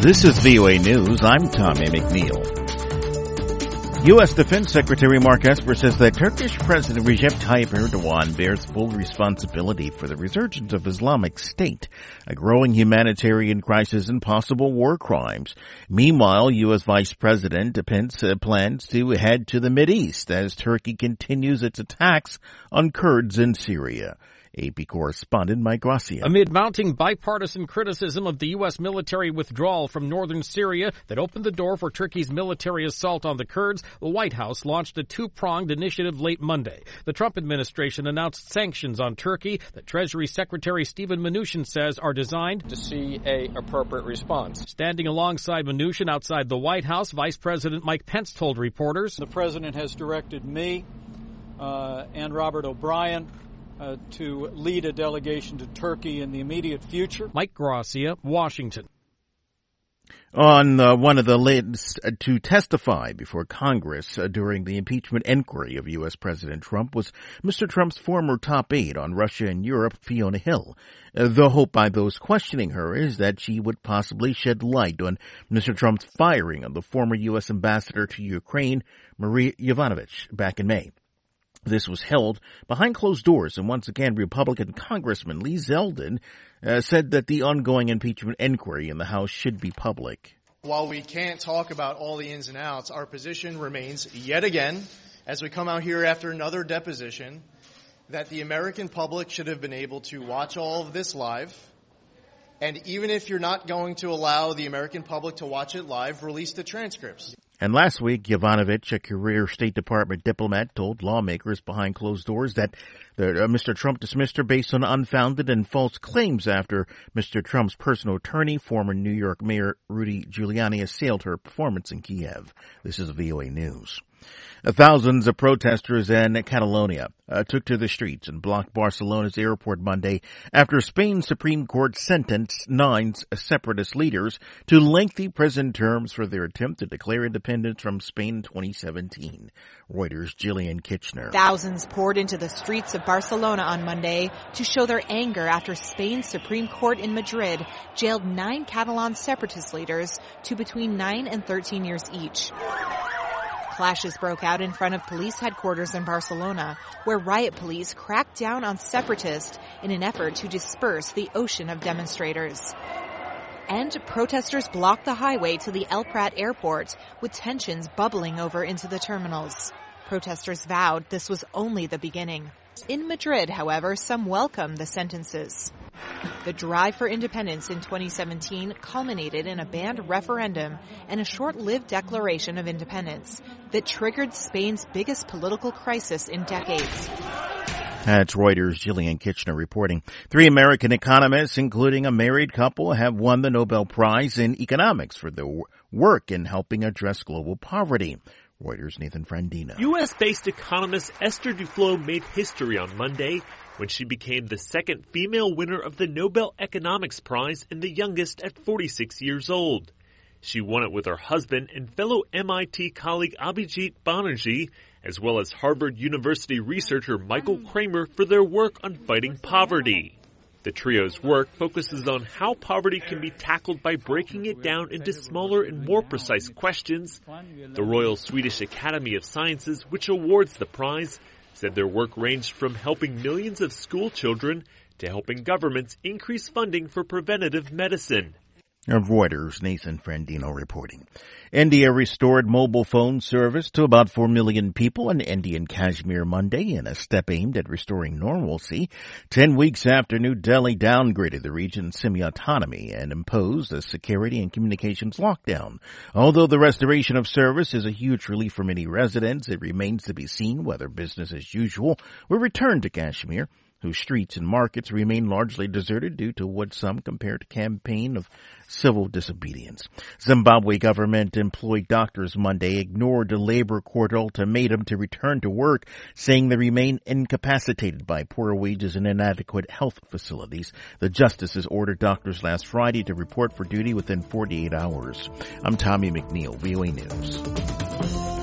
This is VOA News. I'm Tommy McNeil. U.S. Defense Secretary Mark Esper says that Turkish President Recep Tayyip Erdogan bears full responsibility for the resurgence of Islamic State, a growing humanitarian crisis, and possible war crimes. Meanwhile, U.S. Vice President Pence plans to head to the Mideast as Turkey continues its attacks on Kurds in Syria. AP correspondent Mike Gracia. Amid mounting bipartisan criticism of the U.S. military withdrawal from northern Syria that opened the door for Turkey's military assault on the Kurds, the White House launched a two-pronged initiative late Monday. The Trump administration announced sanctions on Turkey that Treasury Secretary Steven Mnuchin says are designed to see an appropriate response. Standing alongside Mnuchin outside the White House, Vice President Mike Pence told reporters, "The President has directed me and Robert O'Brien to lead a delegation to Turkey in the immediate future." Mike Gracia, Washington. On one of the lists to testify before Congress during the impeachment inquiry of U.S. President Trump was Mr. Trump's former top aide on Russia and Europe, Fiona Hill. The hope by those questioning her is that she would possibly shed light on Mr. Trump's firing of the former U.S. ambassador to Ukraine, Marie Yovanovitch, back in May. This was held behind closed doors, and once again, Republican Congressman Lee Zeldin said that the ongoing impeachment inquiry in the House should be public. While we can't talk about all the ins and outs, our position remains yet again, as we come out here after another deposition, that the American public should have been able to watch all of this live. And even if you're not going to allow the American public to watch it live, release the transcripts. And last week, Yovanovitch, a career State Department diplomat, told lawmakers behind closed doors that Mr. Trump dismissed her based on unfounded and false claims after Mr. Trump's personal attorney, former New York Mayor Rudy Giuliani, assailed her performance in Kiev. This is VOA News. Thousands of protesters in Catalonia took to the streets and blocked Barcelona's airport Monday after Spain's Supreme Court sentenced 9 separatist leaders to lengthy prison terms for their attempt to declare independence from Spain in 2017. Reuters' Gillian Kitchener. Thousands poured into the streets of Barcelona on Monday to show their anger after Spain's Supreme Court in Madrid jailed 9 Catalan separatist leaders to between 9 and 13 years each. Clashes broke out in front of police headquarters in Barcelona, where riot police cracked down on separatists in an effort to disperse the ocean of demonstrators. And protesters blocked the highway to the El Prat airport, with tensions bubbling over into the terminals. Protesters vowed this was only the beginning. In Madrid, however, some welcomed the sentences. The drive for independence in 2017 culminated in a banned referendum and a short-lived declaration of independence that triggered Spain's biggest political crisis in decades. That's Reuters' Gillian Kitchener reporting. 3 American economists, including a married couple, have won the Nobel Prize in Economics for their work in helping address global poverty. Reuters' Nathan Frandino. U.S.-based economist Esther Duflo made history on Monday when she became the second female winner of the Nobel Economics Prize and the youngest at 46 years old. She won it with her husband and fellow MIT colleague Abhijit Banerjee, as well as Harvard University researcher Michael Kramer for their work on fighting poverty. The trio's work focuses on how poverty can be tackled by breaking it down into smaller and more precise questions. The Royal Swedish Academy of Sciences, which awards the prize, said their work ranged from helping millions of school children to helping governments increase funding for preventative medicine. Of Reuters, Nathan Frandino reporting. India restored mobile phone service to about 4 million people in Indian Kashmir Monday in a step aimed at restoring normalcy, 10 weeks after New Delhi downgraded the region's semi-autonomy and imposed a security and communications lockdown. Although the restoration of service is a huge relief for many residents, it remains to be seen whether business as usual will return to Kashmir, whose streets and markets remain largely deserted due to what some compare to campaign of civil disobedience. Zimbabwe government-employed doctors Monday ignored the labor court ultimatum to return to work, saying they remain incapacitated by poor wages and inadequate health facilities. The justices ordered doctors last Friday to report for duty within 48 hours. I'm Tommy McNeil, VOA News.